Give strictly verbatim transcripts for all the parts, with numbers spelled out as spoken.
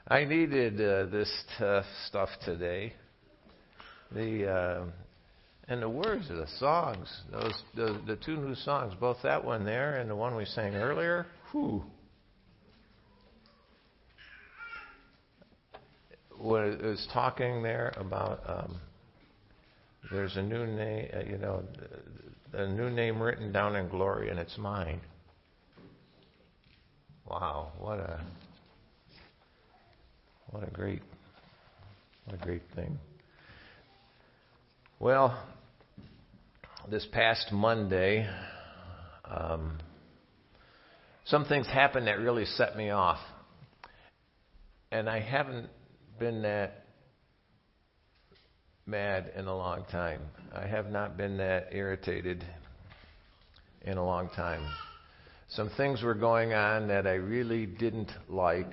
I needed uh, this tough stuff today. The uh, and the words of the songs, those the, the two new songs, both that one there and the one we sang earlier. Whew. When it was talking there about um, there's a new name, uh, you know, a new name written down in glory, and it's mine. Wow, what a what a great what a great thing. Well, this past Monday, um, some things happened that really set me off, and I haven't been that mad in a long time. I have not been that irritated in a long time. Some things were going on that I really didn't like,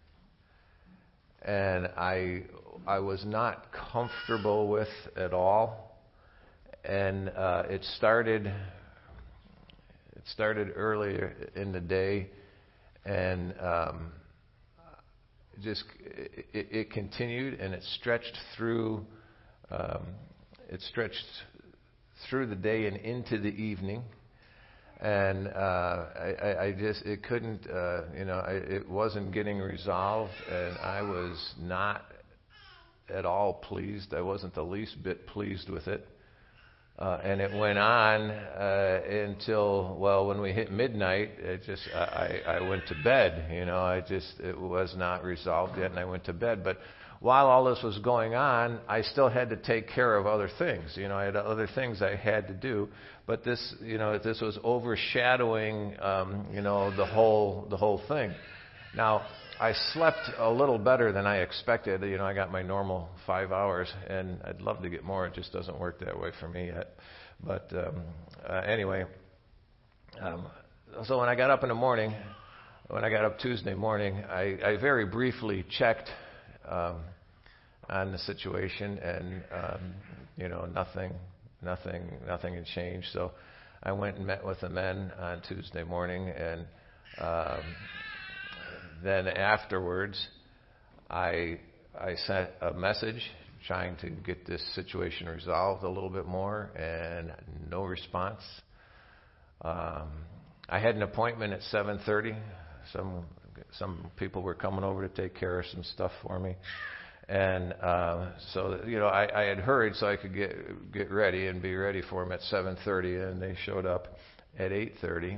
and I I was not comfortable with at all. And uh, it started it started earlier in the day, and um, just it, it continued, and it stretched through. Um, it stretched through the day and into the evening, and uh, I, I just it couldn't, uh, you know, I, it wasn't getting resolved, and I was not at all pleased. I wasn't the least bit pleased with it, uh, and it went on uh, until well, when we hit midnight, it just I, I went to bed. You know, I just it was not resolved yet, and I went to bed, but. While all this was going on, I still had to take care of other things. You know, I had other things I had to do, but this, you know, this was overshadowing, um, you know, the whole the whole thing. Now, I slept a little better than I expected. You know, I got my normal five hours, and I'd love to get more. It just doesn't work that way for me yet. But um, uh, anyway, um, so when I got up in the morning, when I got up Tuesday morning, I, I very briefly checked. Um, on the situation, and um, you know, nothing, nothing, nothing had changed. So I went and met with the men on Tuesday morning, and um, then afterwards, I I sent a message trying to get this situation resolved a little bit more, and no response. Um, I had an appointment at seven thirty. Some Some people were coming over to take care of some stuff for me, and uh, so you know I, I had hurried so I could get get ready and be ready for them at seven thirty, and they showed up at eight thirty.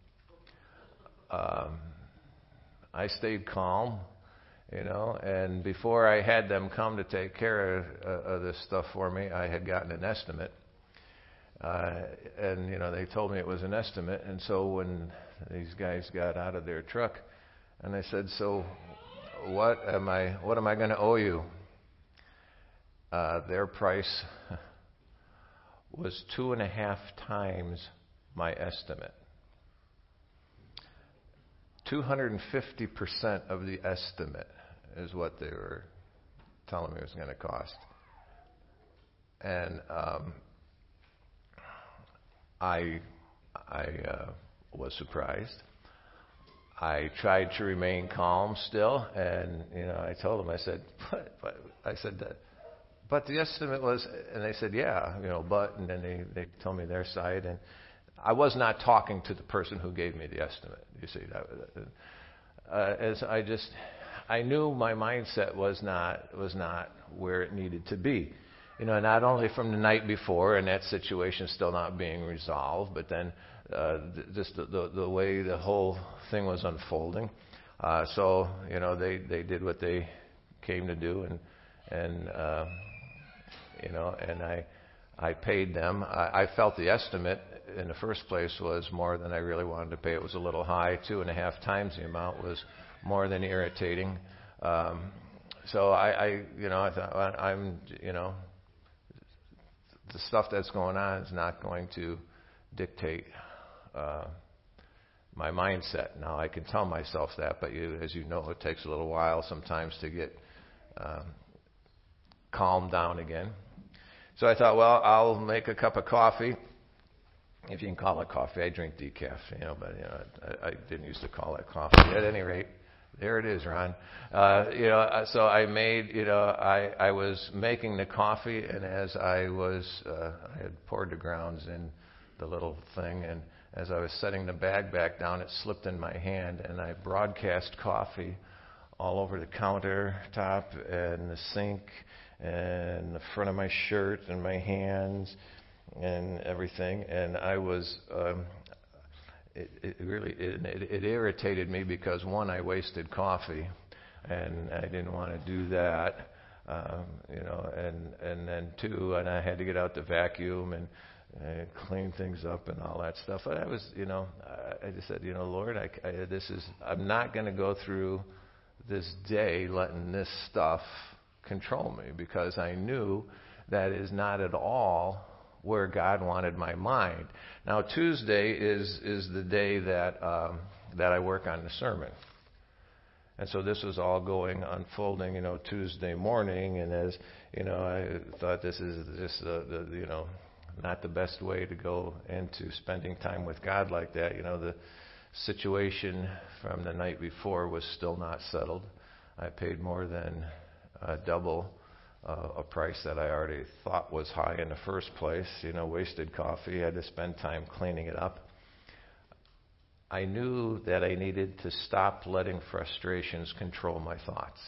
Um, I stayed calm, you know, and before I had them come to take care of, uh, of this stuff for me, I had gotten an estimate, uh, and you know they told me it was an estimate, and so when these guys got out of their truck. And I said, so what am I what am I going to owe you? Uh, their price was two and a half times my estimate. two hundred fifty percent of the estimate is what they were telling me it was going to cost. And um, I, I uh, was surprised. I tried to remain calm still, and you know, I told them, I said, but, but I said that, but the estimate was, and they said, yeah, you know, but, and then they they told me their side, and I was not talking to the person who gave me the estimate. You see, that, uh, as I just, I knew my mindset was not was not where it needed to be, you know, not only from the night before and that situation still not being resolved, but then. Uh, just the, the, the way the whole thing was unfolding. Uh, so, you know, they, they did what they came to do, and, and uh, you know, and I, I paid them. I, I felt the estimate in the first place was more than I really wanted to pay. It was a little high. Two and a half times the amount was more than irritating. Um, so I, I, you know, I thought, well, I'm, you know, the stuff that's going on is not going to dictate Uh, my mindset. Now I can tell myself that, but you, as you know, it takes a little while sometimes to get um, calmed down again. So I thought, well, I'll make a cup of coffee. If you can call it coffee, I drink decaf, you know, but you know, I, I didn't used to call it coffee. At any rate, There it is, Ron. Uh, you know, so I made, you know, I, I was making the coffee, and as I was, uh, I had poured the grounds in the little thing, and as I was setting the bag back down, it slipped in my hand, and I broadcast coffee all over the countertop and the sink and the front of my shirt and my hands and everything. And I was, um, it, it really, it, it, it irritated me because, one, I wasted coffee, and I didn't want to do that, um, you know, and, and then two, and I had to get out the vacuum and, and clean things up and all that stuff. But I was, you know, I just said, you know, Lord, I, I, this is, I'm not going to go through this day letting this stuff control me, because I knew that is not at all where God wanted my mind. Now, Tuesday is is the day that um, that I work on the sermon, and so this was all going unfolding, you know, Tuesday morning. And as you know, I thought this is just uh, the you know not the best way to go into spending time with God like that. You know, the situation from the night before was still not settled. I paid more than uh, double uh, a price that I already thought was high in the first place. You know, wasted coffee. I had to spend time cleaning it up. I knew that I needed to stop letting frustrations control my thoughts.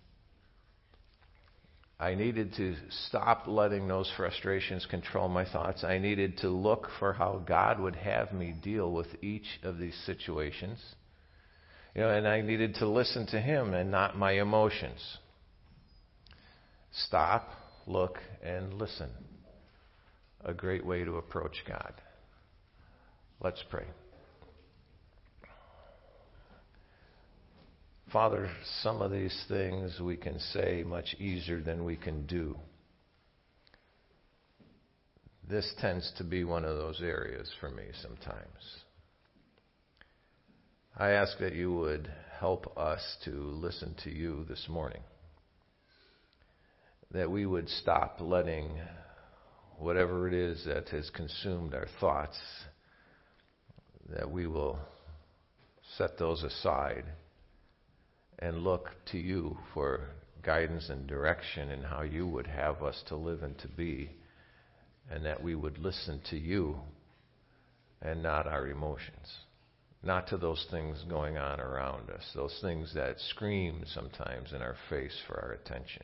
I needed to stop letting those frustrations control my thoughts. I needed to look for how God would have me deal with each of these situations. You know, and I needed to listen to Him and not my emotions. Stop, look, and listen. A great way to approach God. Let's pray. Father, some of these things we can say much easier than we can do. This tends to be one of those areas for me sometimes. I ask that you would help us to listen to you this morning. That we would stop letting whatever it is that has consumed our thoughts, that we will set those aside and look to you for guidance and direction in how you would have us to live and to be, and that we would listen to you and not our emotions, not to those things going on around us, those things that scream sometimes in our face for our attention.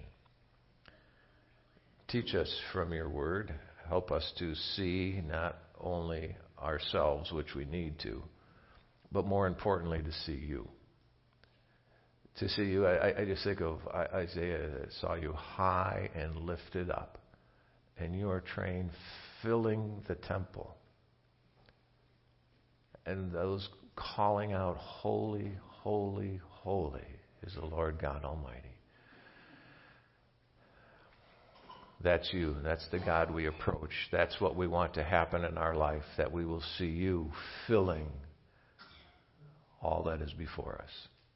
Teach us from your word. Help us to see not only ourselves, which we need to, but more importantly, to see you. To see you, I, I just think of Isaiah that saw you high and lifted up, and your train filling the temple. And those calling out, holy, holy, holy is the Lord God Almighty. That's you. That's the God we approach. That's what we want to happen in our life, that we will see you filling all that is before us.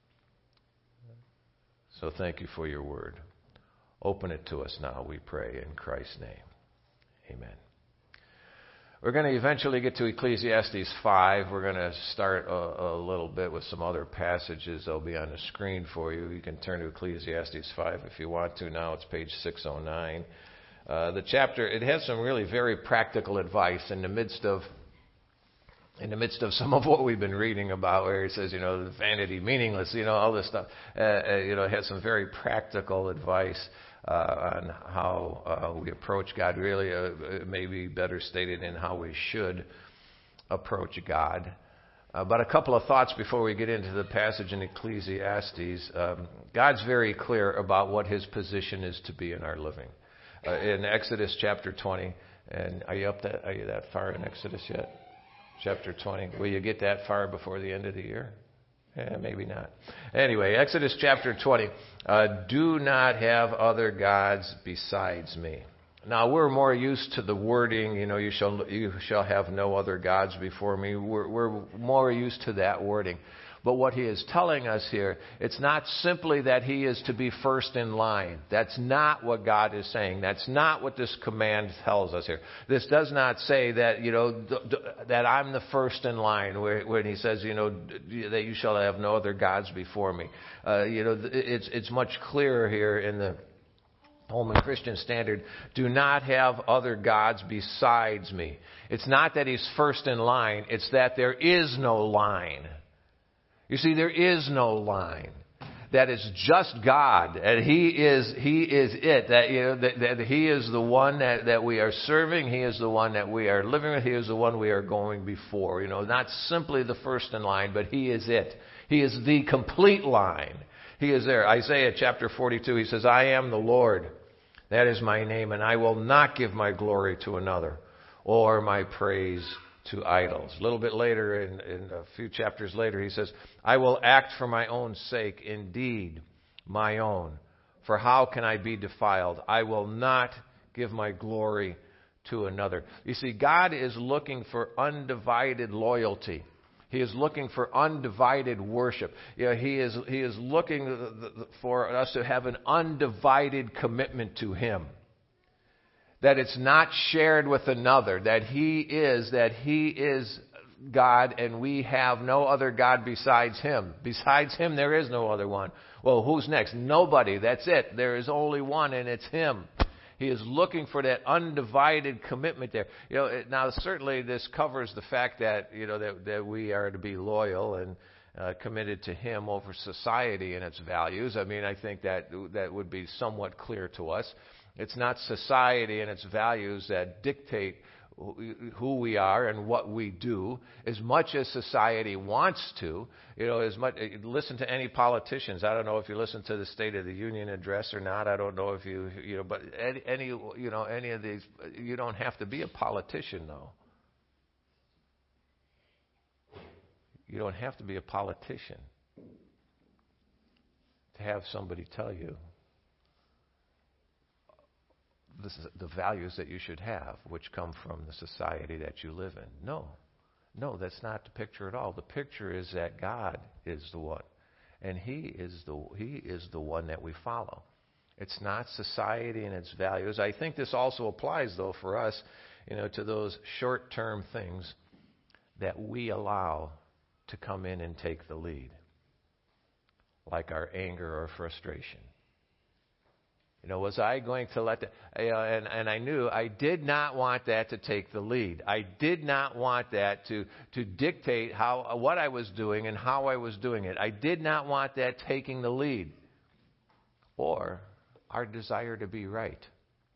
So thank you for your word. Open it to us now, we pray, in Christ's name. Amen. We're going to eventually get to Ecclesiastes five. We're going to start a, a little bit with some other passages. They'll be on the screen for you. You can turn to Ecclesiastes five if you want to. Now it's page six oh nine. Uh, the chapter, it has some really very practical advice in the midst of in the midst of some of what we've been reading about, where he says, you know, vanity, meaningless, you know, all this stuff. Uh, uh, you know, it has some very practical advice uh, on how uh, we approach God. Really, uh, it may be better stated in how we should approach God. Uh, but a couple of thoughts before we get into the passage in Ecclesiastes. Um, God's very clear about what His position is to be in our living. Uh, in Exodus chapter twenty, and are you up that? Are you that far in Exodus yet? Chapter twenty. Will you get that far before the end of the year? Yeah, maybe not. Anyway, Exodus chapter twenty. Uh, Do not have other gods besides me. Now, we're more used to the wording, you know, you shall you shall have no other gods before me. We're, we're more used to that wording. But what he is telling us here, it's not simply that he is to be first in line. That's not what God is saying. That's not what this command tells us here. This does not say that, you know, th- th- that I'm the first in line, where, when he says, you know, d- that you shall have no other gods before me. Uh, you know, it's, it's much clearer here in the Holman Christian Standard. Do not have other gods besides me. It's not that he's first in line. It's that there is no line. You see, there is no line. That is just God, and He is He is it. That you know that, that He is the one that, that we are serving. He is the one that we are living with. He is the one we are going before. You know, not simply the first in line, but He is it. He is the complete line. He is there. Isaiah chapter forty-two. He says, "I am the Lord. That is my name, and I will not give my glory to another, or my praise to idols." A little bit later, in, in a few chapters later, he says, "I will act for my own sake, indeed, my own. For how can I be defiled? I will not give my glory to another." You see, God is looking for undivided loyalty. He is looking for undivided worship. You know, he is he is looking for us to have an undivided commitment to Him. That it's not shared with another, that He is, that He is God and we have no other God besides Him. Besides Him, there is no other one. Well, who's next? Nobody. That's it. There is only one, and it's Him. He is looking for that undivided commitment there. You know, now certainly this covers the fact that, you know, that, that we are to be loyal and uh, committed to Him over society and its values. I mean, I think that that would be somewhat clear to us. It's not society and its values that dictate who we are and what we do as much as society wants to. You know, as much, listen to any politicians. I don't know if you listen to the State of the Union address or not. I don't know if you, you know, but any, any you know, any of these, you don't have to be a politician, though. You don't have to be a politician to have somebody tell you this is the values that you should have, which come from the society that you live in. No. No, that's not the picture at all. The picture is that God is the one. And He is the He is the one that we follow. It's not society and its values. I think this also applies, though, for us, you know, to those short-term things that we allow to come in and take the lead, like our anger or frustration. You know, was I going to let that, you know, and, and I knew I did not want that to take the lead. I did not want that to, to dictate how, what I was doing and how I was doing it. I did not want that taking the lead. Or our desire to be right.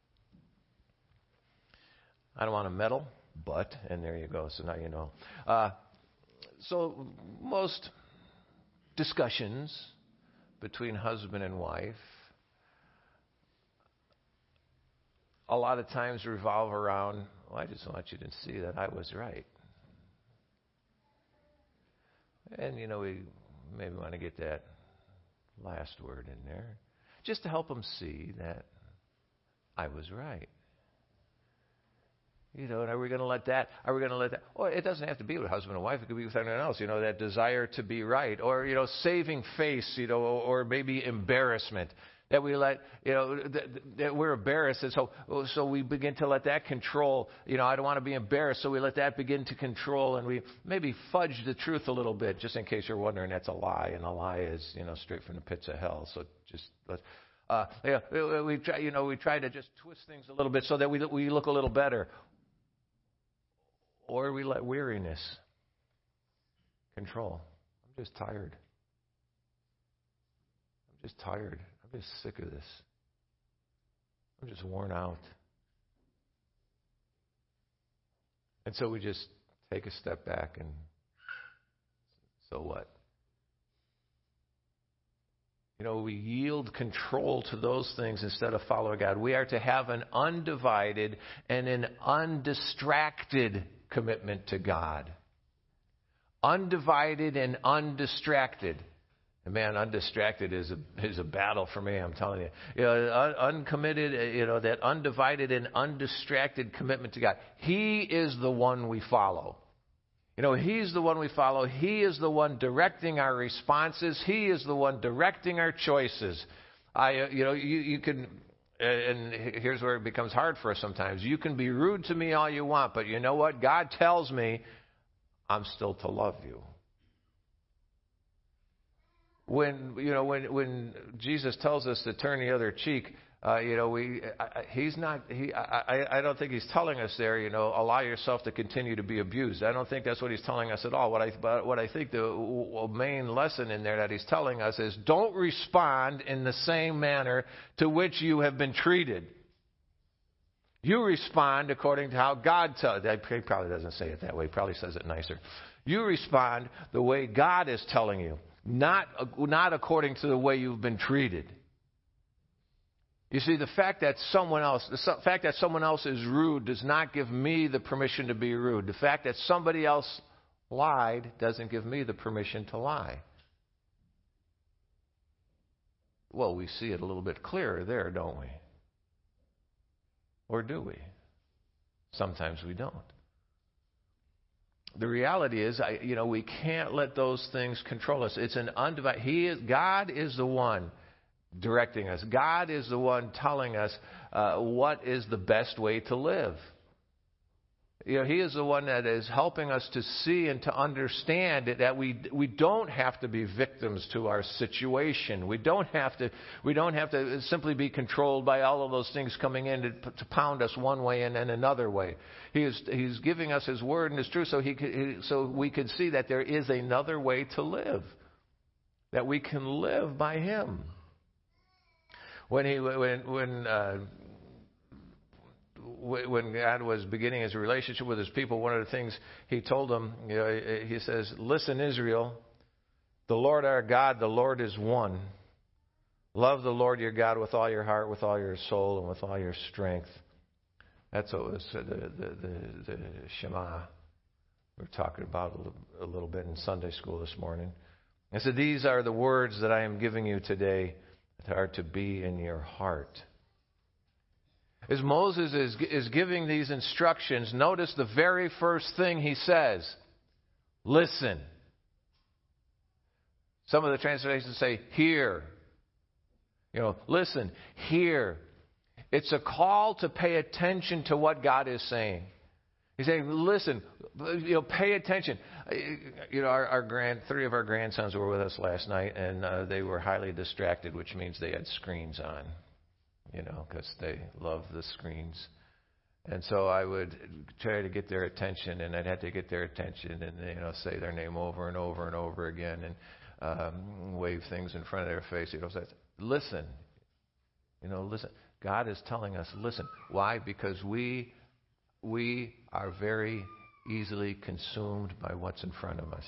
I don't want to meddle, but, and there you go, so now you know. Uh, so most discussions between husband and wife a lot of times revolve around, well, I just want you to see that I was right. And, you know, we maybe want to get that last word in there, just to help them see that I was right. You know, and are we going to let that, are we going to let that, or it doesn't have to be with husband and wife, it could be with anyone else, you know, that desire to be right, or, you know, saving face, you know, or maybe embarrassment. That we let, you know, that, that we're embarrassed, and so so we begin to let that control. You know, I don't want to be embarrassed, so we let that begin to control, and we maybe fudge the truth a little bit, just in case you're wondering. That's a lie, and a lie is, you know, straight from the pits of hell. So just, uh, yeah, we, we try, you know, we try to just twist things a little bit so that we we look a little better, or we let weariness control. I'm just tired. I'm just tired. I'm just sick of this. I'm just worn out. And so we just take a step back and so what? You know, we yield control to those things instead of following God. We are to have an undivided and an undistracted commitment to God. Undivided and undistracted. And man, undistracted is a is a battle for me. I'm telling you, you know, un, uncommitted, you know, that undivided and undistracted commitment to God. He is the one we follow. You know, He's the one we follow. He is the one directing our responses. He is the one directing our choices. I, uh, you know, you, you can, and here's where it becomes hard for us sometimes. You can be rude to me all you want, but you know what? God tells me I'm still to love you. When, you know, when, when Jesus tells us to turn the other cheek, Uh, you know, we, I, he's not, he, I, I don't think he's telling us there, you know, allow yourself to continue to be abused. I don't think that's what he's telling us at all. What I, but what I think the main lesson in there that he's telling us is don't respond in the same manner to which you have been treated. You respond according to how God tells. He probably doesn't say it that way. He probably says it nicer. You respond the way God is telling you, not, not according to the way you've been treated. You see, the fact that someone else, the fact that someone else is rude does not give me the permission to be rude. The fact that somebody else lied doesn't give me the permission to lie. Well, we see it a little bit clearer there, don't we? Or do we? Sometimes we don't. The reality is, I, you know, we can't let those things control us. It's an undivided. He is God is the one directing us. God is the one telling us uh, what is the best way to live. You know, He is the one that is helping us to see and to understand that we we don't have to be victims to our situation. We don't have to we don't have to simply be controlled by all of those things coming in to, to pound us one way and then another way. He is He's giving us His word and His truth, so he, he so we could see that there is another way to live, that we can live by Him. When he when when uh, when God was beginning His relationship with His people, one of the things He told them, you know, He says, "Listen, Israel, the Lord our God, the Lord is one. Love the Lord your God with all your heart, with all your soul, and with all your strength." That's what was the the the, the Shema we were talking about a little, a little bit in Sunday school this morning. I said, "These are the words that I am giving you today that are to be in your heart." As Moses is, is giving these instructions, notice the very first thing he says, listen. Some of the translations say, hear. You know, listen, hear. It's a call to pay attention to what God is saying. He's saying, listen, you know, pay attention. You know, our, our grand, three of our grandsons were with us last night, and uh, they were highly distracted, which means they had screens on, you know, because they love the screens. And so I would try to get their attention, and I'd have to get their attention and, you know, say their name over and over and over again and um, wave things in front of their face. You know, say, listen, you know, listen. God is telling us, listen. Why? Because we... We are very easily consumed by what's in front of us.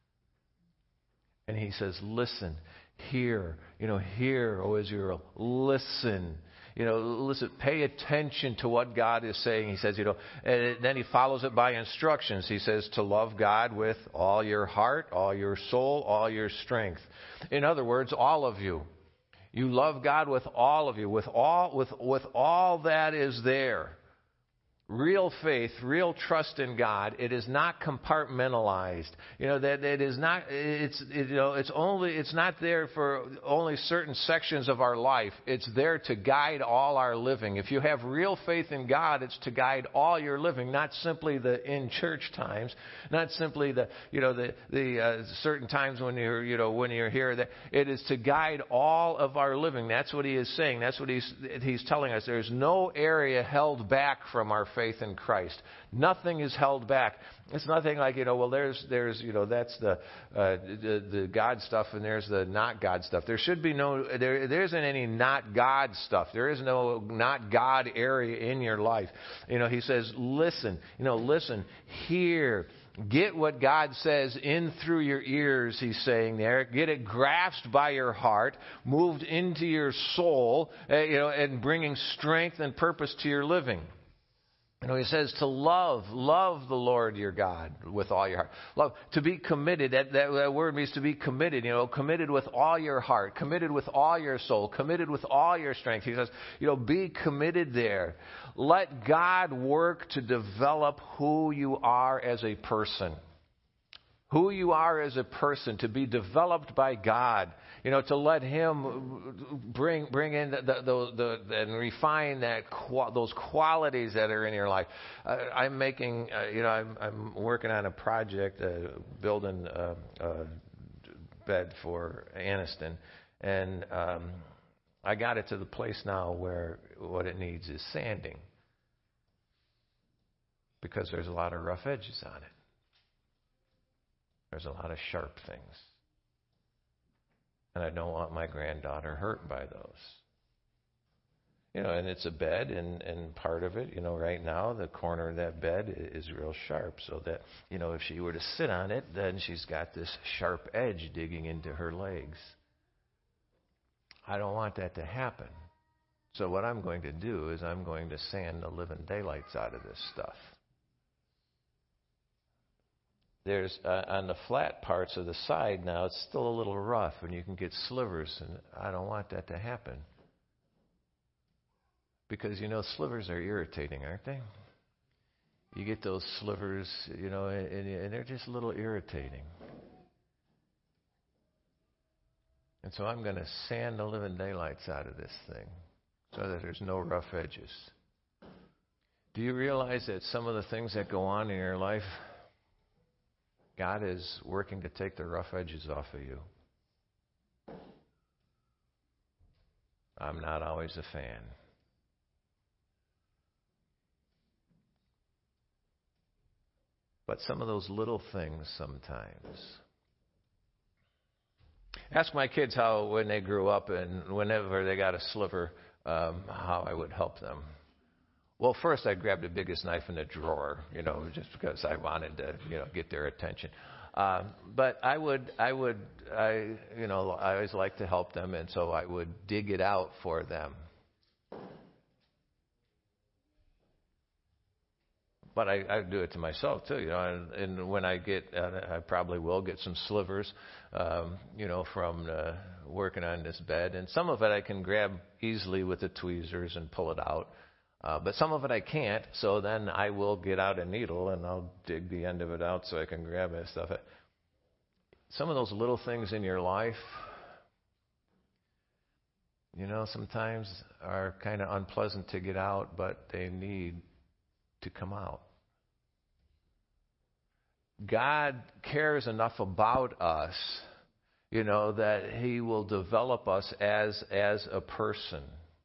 And He says, listen, hear, you know, hear, O Israel, listen. You know, listen, pay attention to what God is saying. He says, you know, and then He follows it by instructions. He says to love God with all your heart, all your soul, all your strength. In other words, all of you. You love God with all of you, with all, with, with all that is there. Real faith, real trust in God, it is not compartmentalized. You know, that it is not, it's, it, you know, it's only, it's not there for only certain sections of our life. It's there to guide all our living. If you have real faith in God, it's to guide all your living, not simply the in church times, not simply the, you know, the, the uh, certain times when you're, you know, when you're here. That it is to guide all of our living. That's what He is saying. That's what He's, He's telling us. There's no area held back from our faith. Faith in Christ. Nothing is held back. It's nothing like, you know, well, there's, there's, you know, that's the, uh, the, the God stuff and there's the not God stuff. There should be no, there, there isn't any not God stuff. There is no not God area in your life. You know, He says, listen, you know, listen, hear. Get what God says in through your ears, He's saying there. Get it grasped by your heart, moved into your soul, uh, you know, and bringing strength and purpose to your living. You know, He says to love, love the Lord your God with all your heart. Love, to be committed, that, that, that word means to be committed, you know, committed with all your heart, committed with all your soul, committed with all your strength. He says, you know, be committed there. Let God work to develop who you are as a person. who you are as a person, to be developed by God, you know, to let Him bring bring in the the, the, the and refine that those qualities that are in your life. Uh, I'm making, uh, you know, I'm, I'm working on a project, uh, building a, a bed for Aniston, and um, I got it to the place now where what it needs is sanding, because there's a lot of rough edges on it. There's a lot of sharp things. And I don't want my granddaughter hurt by those. You know, and it's a bed, and, and part of it, you know, right now, the corner of that bed is real sharp, so that, you know, if she were to sit on it, then she's got this sharp edge digging into her legs. I don't want that to happen. So what I'm going to do is I'm going to sand the living daylights out of this stuff. There's, uh, on the flat parts of the side now, it's still a little rough, and you can get slivers, and I don't want that to happen. Because, you know, slivers are irritating, aren't they? You get those slivers, you know, and, and they're just a little irritating. And so I'm going to sand the living daylights out of this thing so that there's no rough edges. Do you realize that some of the things that go on in your life, God is working to take the rough edges off of you? I'm not always a fan. But some of those little things sometimes. Ask my kids how, when they grew up and whenever they got a sliver, um, how I would help them. Well, first I grabbed the biggest knife in the drawer, you know, just because I wanted to, you know, get their attention. Uh, but I would, I would, I, you know, I always like to help them, and so I would dig it out for them. But I, I do it to myself too, you know. And, and when I get, uh, I probably will get some slivers, um, you know, from uh, working on this bed, and some of it I can grab easily with the tweezers and pull it out. Uh, but some of it I can't, so then I will get out a needle and I'll dig the end of it out so I can grab that stuff. Some of those little things in your life, you know, sometimes are kind of unpleasant to get out, but they need to come out. God cares enough about us, you know, that He will develop us as as a person.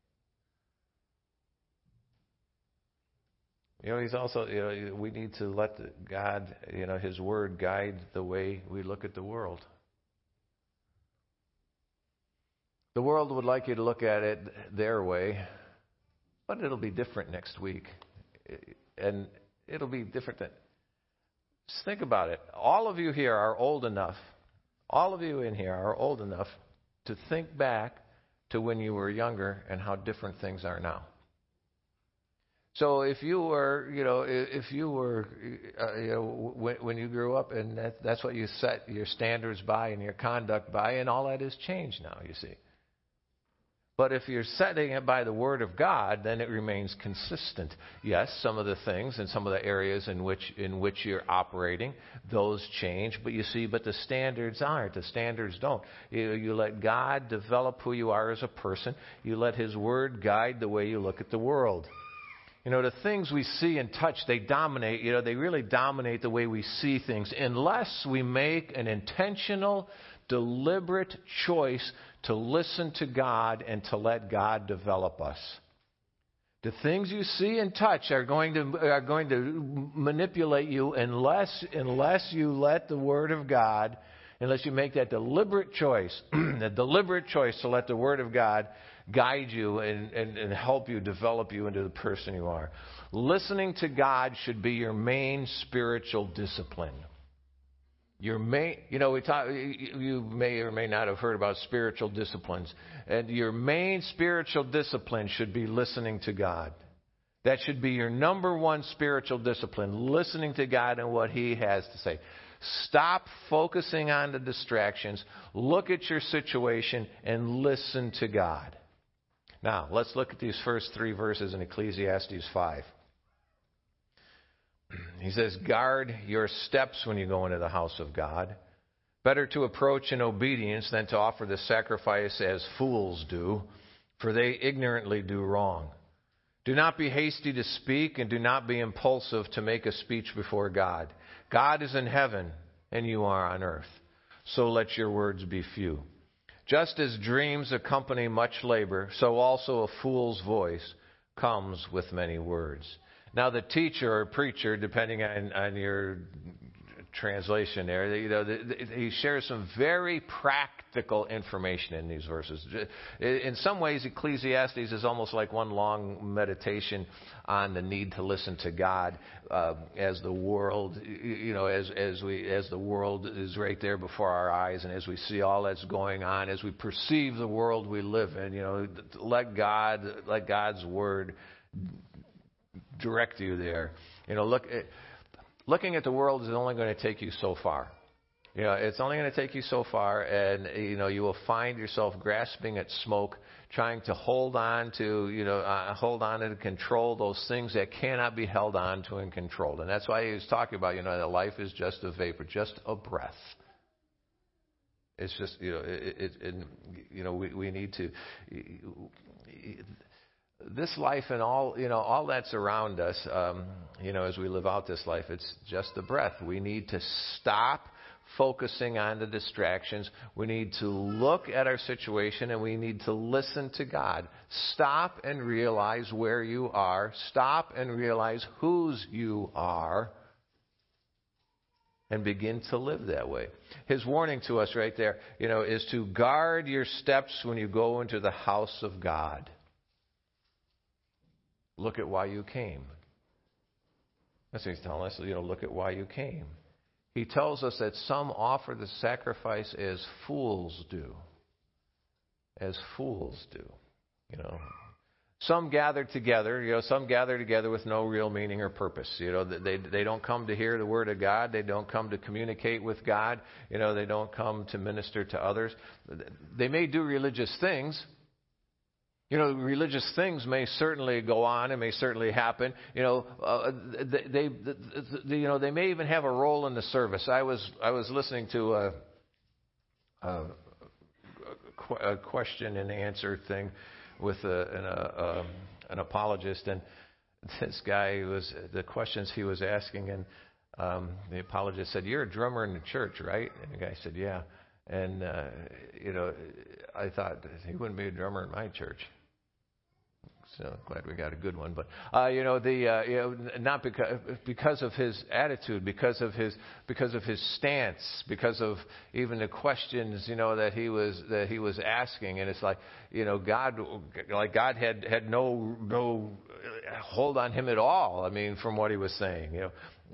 You know, He's also, you know, we need to let God, you know, His Word guide the way we look at the world. The world would like you to look at it their way, but it'll be different next week. And it'll be different. Than, just think about it. All of you here are old enough, all of you in here are old enough to think back to when you were younger and how different things are now. So if you were, you know, if you were, uh, you know, when, when you grew up, and that, that's what you set your standards by and your conduct by, and all that has changed now, you see. But if you're setting it by the Word of God, then it remains consistent. Yes, some of the things and some of the areas in which in which you're operating, those change. But you see, but the standards aren't. The standards don't. You, you let God develop who you are as a person. You let His Word guide the way you look at the world. You know, the things we see and touch, they dominate, you know, they really dominate the way we see things unless we make an intentional, deliberate choice to listen to God and to let God develop us. The things you see and touch are going to are going to manipulate you unless unless you let the Word of God, unless you make that deliberate choice, the deliberate choice to let the Word of God guide you and, and, and help you develop you into the person you are. Listening to God should be your main spiritual discipline. Your main, you know, we talk, you may or may not have heard about spiritual disciplines. And your main spiritual discipline should be listening to God. That should be your number one spiritual discipline, listening to God and what He has to say. Stop focusing on the distractions. Look at your situation and listen to God. Now, let's look at these first three verses in Ecclesiastes five. He says, guard your steps when you go into the house of God. Better to approach in obedience than to offer the sacrifice as fools do, for they ignorantly do wrong. Do not be hasty to speak, and do not be impulsive to make a speech before God. God is in heaven, and you are on earth. So let your words be few. Just as dreams accompany much labor, so also a fool's voice comes with many words. Now the teacher or preacher, depending on, on your translation there, you know, the, the, he shares some very practical information in these verses. In some ways, Ecclesiastes is almost like one long meditation on the need to listen to God uh, as the world, you know, as as we as the world is right there before our eyes, and as we see all that's going on, as we perceive the world we live in, you know, let God, let God's word direct you there. You know, look. Looking at the world is only going to take you so far. You know, it's only going to take you so far, and you know you will find yourself grasping at smoke, trying to hold on to, you know, uh, hold on and control those things that cannot be held on to and controlled. And that's why he was talking about, you know, that life is just a vapor, just a breath. It's just, you know, it, it, it you know, we we need to. This life and all, you know, all that's around us, um, you know, as we live out this life, it's just a breath. We need to stop focusing on the distractions. We need to look at our situation, and we need to listen to God. Stop and realize where you are. Stop and realize whose you are, and begin to live that way. His warning to us right there, you know, is to guard your steps when you go into the house of God. Look at why you came. That's what he's telling us. You know, look at why you came. He tells us that some offer the sacrifice as fools do. As fools do. You know, some gather together. You know, some gather together with no real meaning or purpose. You know, they they don't come to hear the word of God. They don't come to communicate with God. You know, they don't come to minister to others. They may do religious things. You know, religious things may certainly go on and may certainly happen. You know, uh, they, they, they, you know, they may even have a role in the service. I was, I was listening to a, a, a question and answer thing with a, an, a, um, an apologist, and this guy was the questions he was asking, and um, the apologist said, "You're a drummer in the church, right?" And the guy said, "Yeah." And uh, you know, I thought he wouldn't be a drummer in my church. So glad we got a good one, but uh, you know the uh, you know not because because of his attitude, because of his because of his stance, because of even the questions, you know, that he was that he was asking, and it's like, you know, God like God had had no no hold on him at all. I mean, from what he was saying, you know,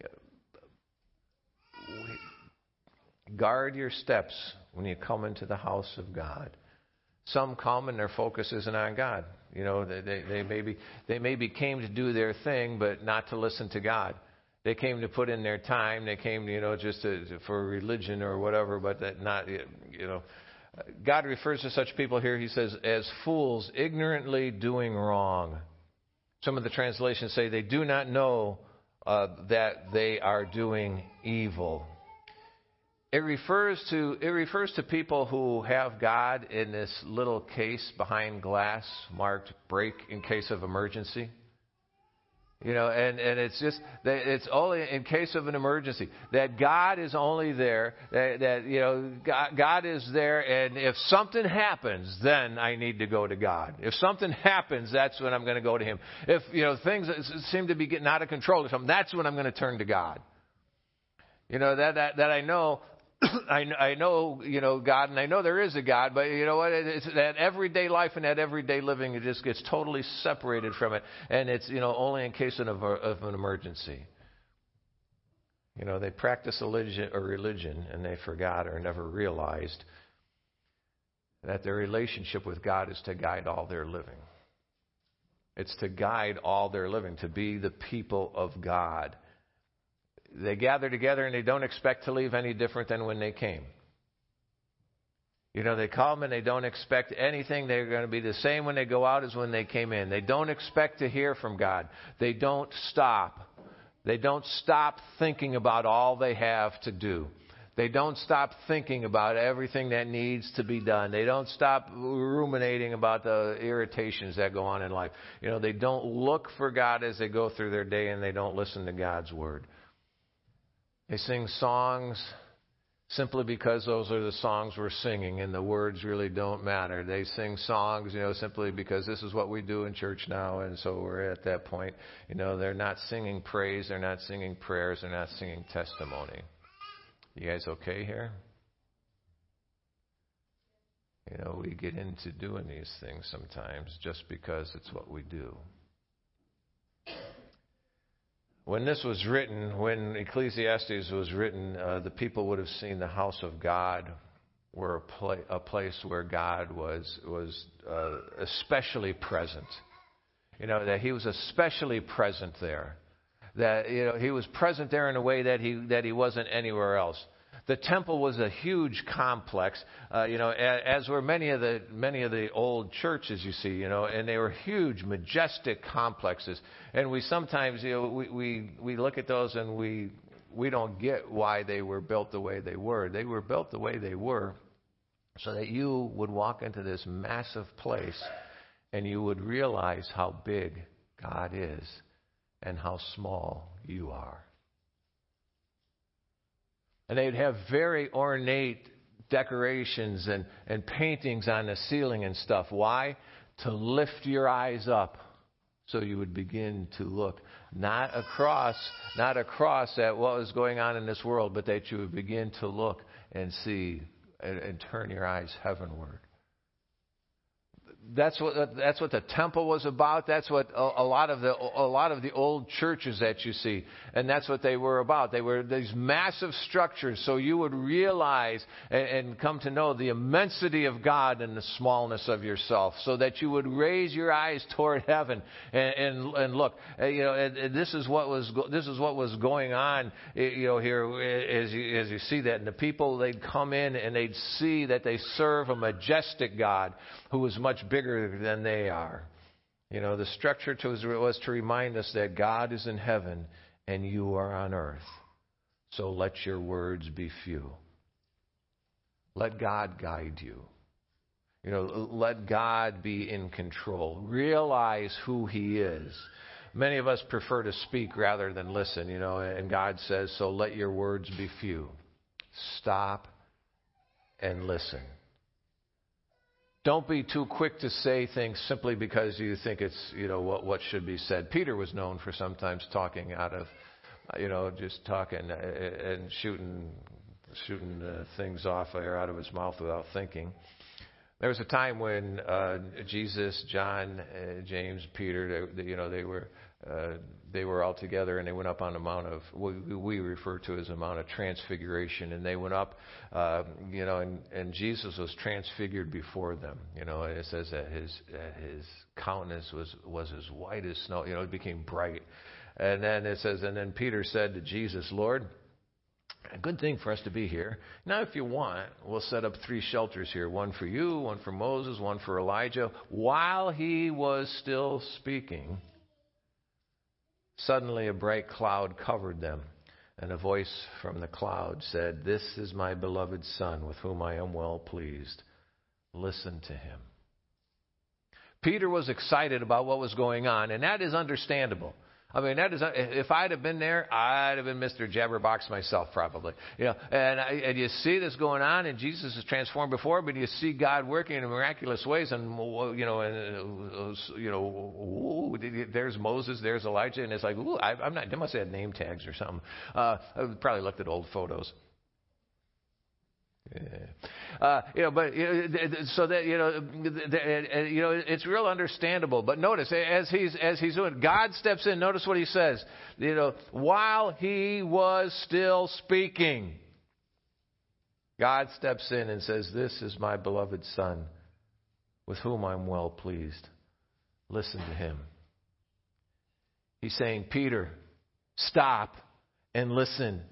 guard your steps when you come into the house of God. Some come and their focus isn't on God. You know, they, they, they maybe they maybe came to do their thing, but not to listen to God. They came to put in their time. They came, you know, just to, for religion or whatever, but that not, you know. God refers to such people here, he says, as fools, ignorantly doing wrong. Some of the translations say they do not know uh, that they are doing evil. It refers to it refers to people who have God in this little case behind glass marked break in case of emergency. You know, and, and it's just that it's only in case of an emergency that God is only there, that, that you know, God, God is there, and if something happens, then I need to go to God. If something happens, that's when I'm going to go to Him. If, you know, things seem to be getting out of control or something, that's when I'm going to turn to God. You know, that that, that I know. I, I know, you know, God, and I know there is a God, but you know what? It's that everyday life and that everyday living, it just gets totally separated from it. And it's, you know, only in case of, of an emergency. You know, they practice a religion, a religion and they forgot or never realized that their relationship with God is to guide all their living. It's to guide all their living, to be the people of God. They gather together and they don't expect to leave any different than when they came. You know, they come and they don't expect anything. They're going to be the same when they go out as when they came in. They don't expect to hear from God. They don't stop They don't stop thinking about all they have to do. They don't stop thinking about everything that needs to be done. They don't stop ruminating about the irritations that go on in life. You know, they don't look for God as they go through their day, and they don't listen to God's word. They sing songs simply because those are the songs we're singing, and the words really don't matter. They sing songs, you know, simply because this is what we do in church now, and so we're at that point. You know, they're not singing praise, they're not singing prayers, they're not singing testimony. You guys okay here? You know, we get into doing these things sometimes just because it's what we do. When this was written, when Ecclesiastes was written, uh, the people would have seen the house of God were a, pla- a place where God was was uh, especially present. You know, that He was especially present there. That, you know, He was present there in a way that he that he wasn't anywhere else. The temple was a huge complex, uh, you know, as, as were many of the many of the old churches, you see, you know, and they were huge, majestic complexes. And we sometimes, you know, we we, we look at those and we we don't get why they were built the way they were. They were built the way they were so that you would walk into this massive place and you would realize how big God is and how small you are. And they'd have very ornate decorations and, and paintings on the ceiling and stuff. Why? To lift your eyes up so you would begin to look not across, not across at what was going on in this world, but that you would begin to look and see and, and turn your eyes heavenward. That's what that's what the temple was about. That's what a, a lot of the a lot of the old churches that you see, and that's what they were about. They were these massive structures, so you would realize and, and come to know the immensity of God and the smallness of yourself, so that you would raise your eyes toward heaven and and, and look. You know, and, and this is what was this is what was going on. You know, here as you as you see that, and the people, they'd come in and they'd see that they serve a majestic God who is much bigger than they are. You know, the structure to, was to remind us that God is in heaven and you are on earth. So let your words be few. Let God guide you. You know, let God be in control. Realize who He is. Many of us prefer to speak rather than listen, you know, and God says, so let your words be few. Stop and listen. Don't be too quick to say things simply because you think it's, you know, what, what should be said. Peter was known for sometimes talking out of, you know, just talking and shooting, shooting uh, things off there out of his mouth without thinking. There was a time when uh, Jesus, John, uh, James, Peter, they, they, you know, they were uh, they were all together and they went up on the Mount of what we refer to as the Mount of Transfiguration, and they went up, uh, you know, and, and Jesus was transfigured before them. You know, it says that his that his countenance was was as white as snow. You know, it became bright, and then it says, and then Peter said to Jesus, Lord, a good thing for us to be here. Now, if you want, we'll set up three shelters here. One for you, one for Moses, one for Elijah. While he was still speaking, suddenly a bright cloud covered them, and a voice from the cloud said, this is my beloved Son, with whom I am well pleased. Listen to him. Peter was excited about what was going on, and that is understandable. I mean, that is, if I'd have been there, I'd have been Mister Jabberbox myself, probably. You know, and, I, and you see this going on, and Jesus is transformed before, but you see God working in miraculous ways, and you know, and you know, ooh, there's Moses, there's Elijah, and it's like, ooh, I, I'm not. They must have had name tags or something. Uh, I probably looked at old photos. Yeah. Uh, you know, but you know, so that you know, the, you know, it's real understandable. But notice, as he's as he's doing, God steps in. Notice what he says. You know, while he was still speaking, God steps in and says, "This is my beloved Son, with whom I'm well pleased. Listen to him." He's saying, Peter, stop and listen.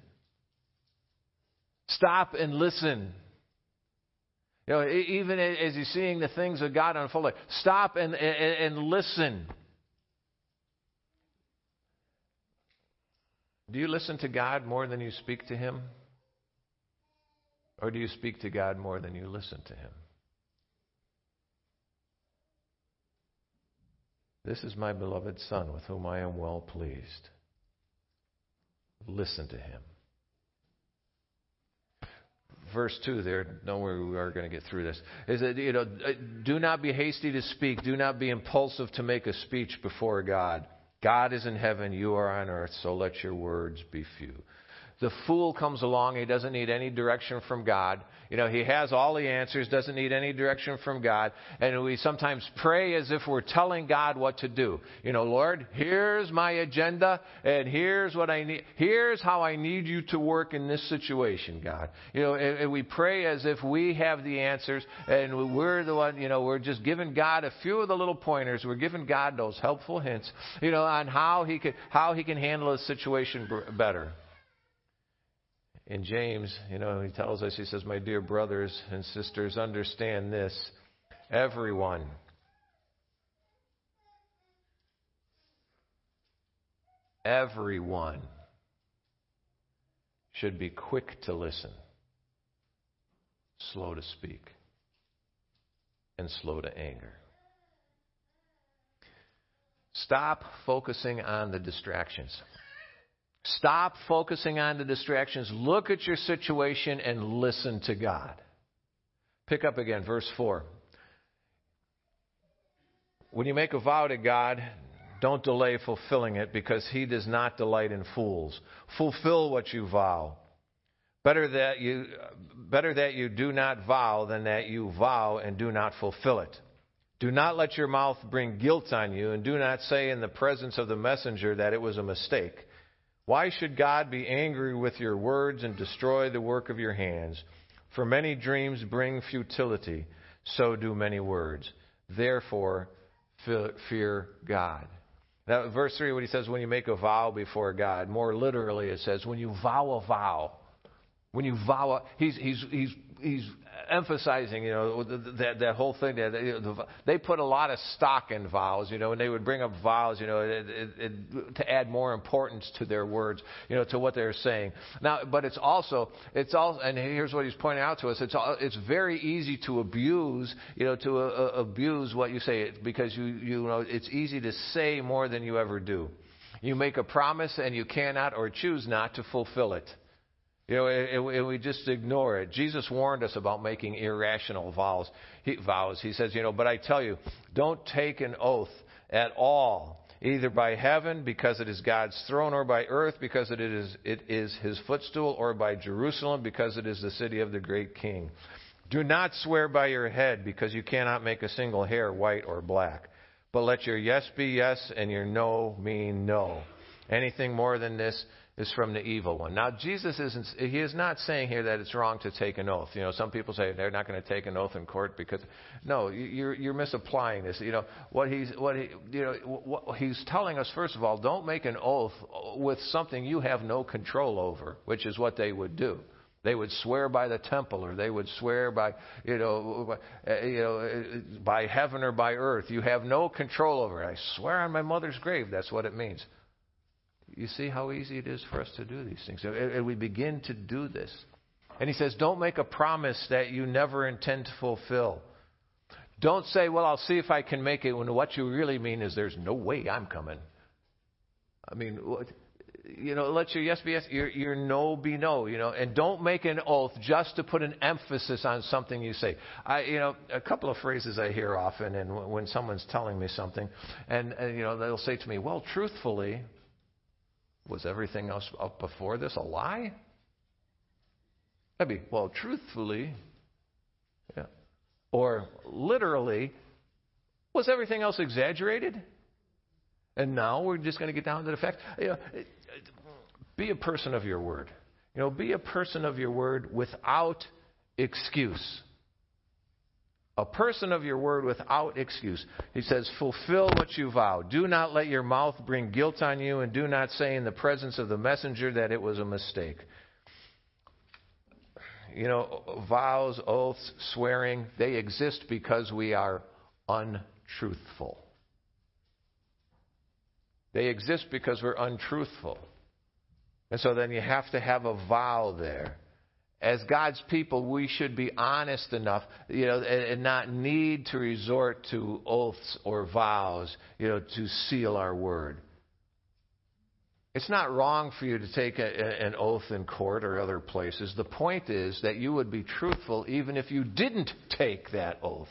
Stop and listen. You know, even as you're seeing the things of God unfold, stop and, and, and listen. Do you listen to God more than you speak to Him? Or do you speak to God more than you listen to Him? This is my beloved Son, with whom I am well pleased. Listen to Him. Verse two there, don't worry, we are going to get through this, is that, you know, do not be hasty to speak. Do not be impulsive to make a speech before God. God is in heaven, you are on earth, so let your words be few. The fool comes along, he doesn't need any direction from God. You know, he has all the answers, doesn't need any direction from God. And we sometimes pray as if we're telling God what to do. You know, Lord, here's my agenda, and here's what I need. Here's how I need you to work in this situation, God. You know, and, and we pray as if we have the answers, and we're the one, you know, we're just giving God a few of the little pointers. We're giving God those helpful hints, you know, on how he can, how he can handle a situation better. In James, you know, he tells us, he says, my dear brothers and sisters, understand this. Everyone, everyone should be quick to listen, slow to speak, and slow to anger. Stop focusing on the distractions. Stop focusing on the distractions. Look at your situation and listen to God. Pick up again, verse four. When you make a vow to God, don't delay fulfilling it, because He does not delight in fools. Fulfill what you vow. Better that you, better that you do not vow than that you vow and do not fulfill it. Do not let your mouth bring guilt on you, and do not say in the presence of the messenger that it was a mistake. Why should God be angry with your words and destroy the work of your hands? For many dreams bring futility, so do many words. Therefore, fear God. Now, verse three, when he says, when you make a vow before God, more literally it says, when you vow a vow. When you vow a, he's, he's, he's, he's emphasizing, you know, that, that whole thing. That they put a lot of stock in vows, you know, and they would bring up vows, you know, it, it, it, to add more importance to their words, you know, to what they're saying. Now, but it's also, it's also, and here's what he's pointing out to us. It's it's very easy to abuse, you know, to uh, abuse what you say, because you you know it's easy to say more than you ever do. You make a promise and you cannot or choose not to fulfill it. You know, and we just ignore it. Jesus warned us about making irrational vows. He, vows. He says, you know, but I tell you, don't take an oath at all, either by heaven, because it is God's throne, or by earth, because it is it is His footstool, or by Jerusalem, because it is the city of the great King. Do not swear by your head, because you cannot make a single hair white or black. But let your yes be yes, and your no mean no. Anything more than this is from the evil one. Now, Jesus isn't, he is not saying here that it's wrong to take an oath. You know, some people say they're not going to take an oath in court because, no, you're, you're misapplying this. You know, what he's, what he, you know, what he's telling us, first of all, don't make an oath with something you have no control over, which is what they would do. They would swear by the temple, or they would swear by, you know, uh, you know, by heaven or by earth. You have no control over it. I swear on my mother's grave. That's what it means. You see how easy it is for us to do these things. And we begin to do this. And he says, don't make a promise that you never intend to fulfill. Don't say, well, I'll see if I can make it, when what you really mean is there's no way I'm coming. I mean, you know, let your yes be yes, your, your no be no, you know. And don't make an oath just to put an emphasis on something you say. I, you know, a couple of phrases I hear often, and when someone's telling me something, and, and you know, they'll say to me, well, truthfully, was everything else up before this a lie? Maybe, well, truthfully, yeah. Or literally, was everything else exaggerated? And now we're just going to get down to the fact. You know, be a person of your word. You know, be a person of your word without excuse. A person of your word without excuse. He says, fulfill what you vow. Do not let your mouth bring guilt on you, and do not say in the presence of the messenger that it was a mistake. You know, vows, oaths, swearing, they exist because we are untruthful. They exist because we're untruthful. And so then you have to have a vow there. As God's people, we should be honest enough, you know, and, and not need to resort to oaths or vows, you know, to seal our word. It's not wrong for you to take a, a, an oath in court or other places. The point is that you would be truthful even if you didn't take that oath.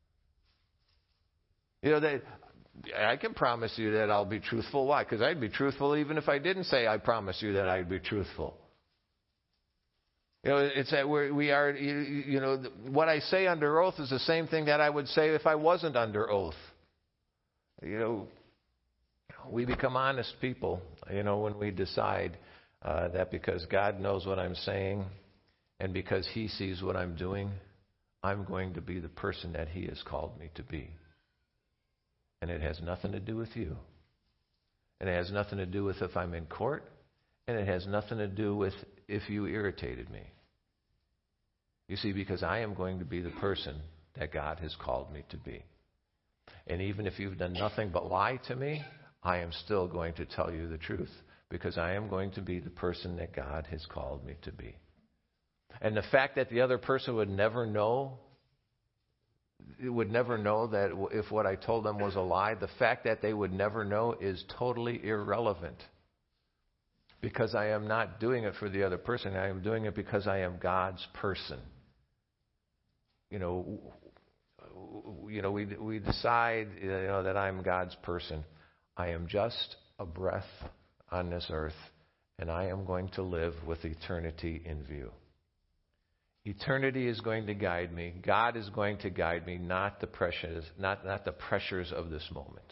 You know, that I can promise you that I'll be truthful. Why? Because I'd be truthful even if I didn't say I promise you that I'd be truthful. You know, it's that we're, we are, you, you know, what I say under oath is the same thing that I would say if I wasn't under oath. You know, we become honest people, you know, when we decide uh, that because God knows what I'm saying and because He sees what I'm doing, I'm going to be the person that He has called me to be. And it has nothing to do with you. And it has nothing to do with if I'm in court. And it has nothing to do with if you irritated me. You see, because I am going to be the person that God has called me to be. And even if you've done nothing but lie to me, I am still going to tell you the truth. Because I am going to be the person that God has called me to be. And the fact that the other person would never know would never know that if what I told them was a lie, the fact that they would never know is totally irrelevant. Because I am not doing it for the other person. I am doing it because I am God's person. You know, you know, we we decide, you know, that I'm God's person. I am just a breath on this earth, and I am going to live with eternity in view. Eternity is going to guide me. God is going to guide me, not the pressures, not, not the pressures of this moment.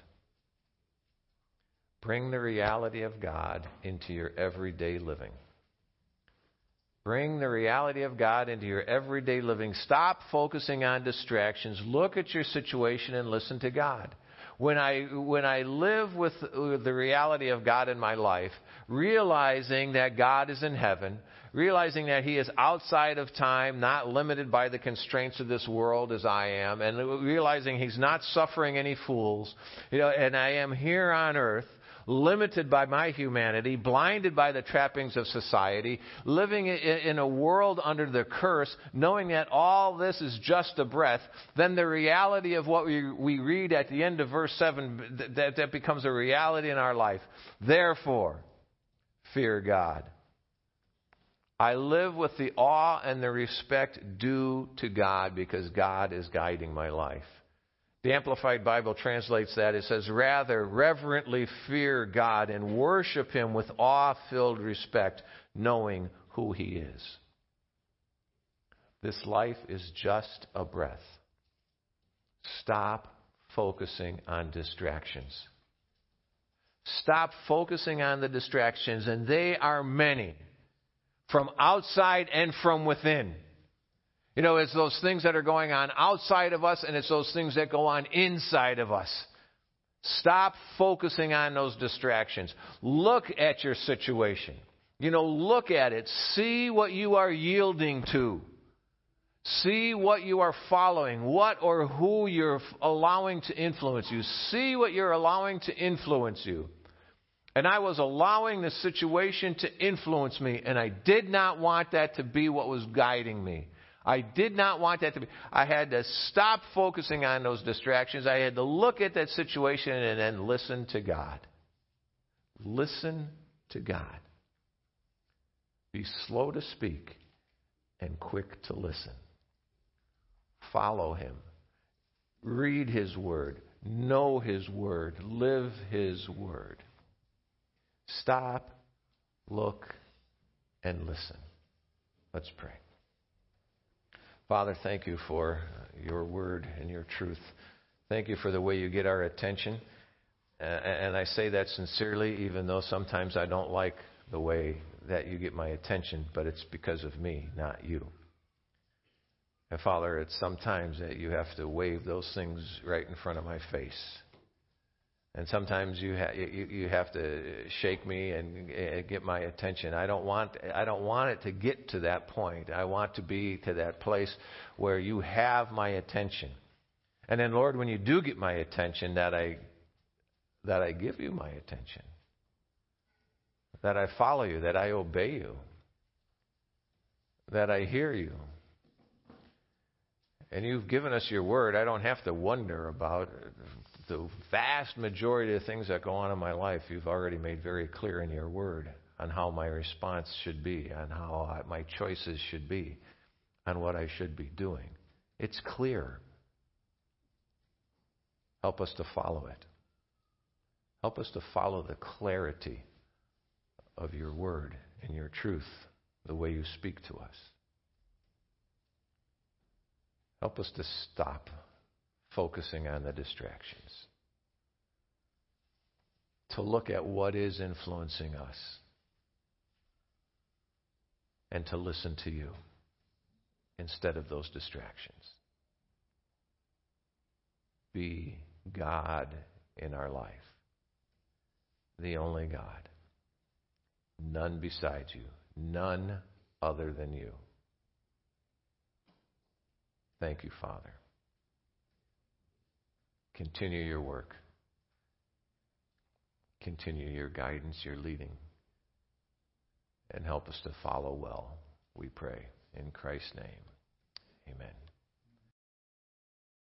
Bring the reality of God into your everyday living. Bring the reality of God into your everyday living. Stop focusing on distractions. Look at your situation and listen to God. When I when I live with the reality of God in my life, realizing that God is in heaven, realizing that He is outside of time, not limited by the constraints of this world as I am, and realizing He's not suffering any fools, you know, and I am here on earth, limited by my humanity, blinded by the trappings of society, living in a world under the curse, knowing that all this is just a breath, then the reality of what we, we read at the end of verse seven, that, that becomes a reality in our life. Therefore, fear God. I live with the awe and the respect due to God because God is guiding my life. The Amplified Bible translates that. It says, rather, reverently fear God and worship Him with awe-filled respect, knowing who He is. This life is just a breath. Stop focusing on distractions. Stop focusing on the distractions, and they are many, from outside and from within. You know, it's those things that are going on outside of us, and it's those things that go on inside of us. Stop focusing on those distractions. Look at your situation. You know, look at it. See what you are yielding to. See what you are following. What or who you're allowing to influence you. See what you're allowing to influence you. And I was allowing the situation to influence me, and I did not want that to be what was guiding me. I did not want that to be. I had to stop focusing on those distractions. I had to look at that situation and then listen to God. Listen to God. Be slow to speak and quick to listen. Follow Him. Read His Word. Know His Word. Live His Word. Stop, look, and listen. Let's pray. Father, thank you for your word and your truth. Thank you for the way you get our attention. Uh, and I say that sincerely, even though sometimes I don't like the way that you get my attention, but it's because of me, not you. And Father, it's sometimes that you have to wave those things right in front of my face. And sometimes you, ha- you you have to shake me and, and get my attention. I don't want I don't want it to get to that point. I want to be to that place where you have my attention. And then, Lord, when you do get my attention, that I that I give you my attention. that I follow you, that I obey you, that I hear you. And you've given us your word. I don't have to wonder about the vast majority of the things that go on in my life. You've already made very clear in your word on how my response should be, on how my choices should be, on what I should be doing. It's clear. Help us to follow it. Help us to follow the clarity of your word and your truth, the way you speak to us. Help us to stop focusing on the distractions, to look at what is influencing us, and to listen to you instead of those distractions. Be God in our life, the only God, none besides you, none other than you. Thank you, Father. Continue your work. Continue your guidance, your leading. And help us to follow well, we pray. In Christ's name, amen.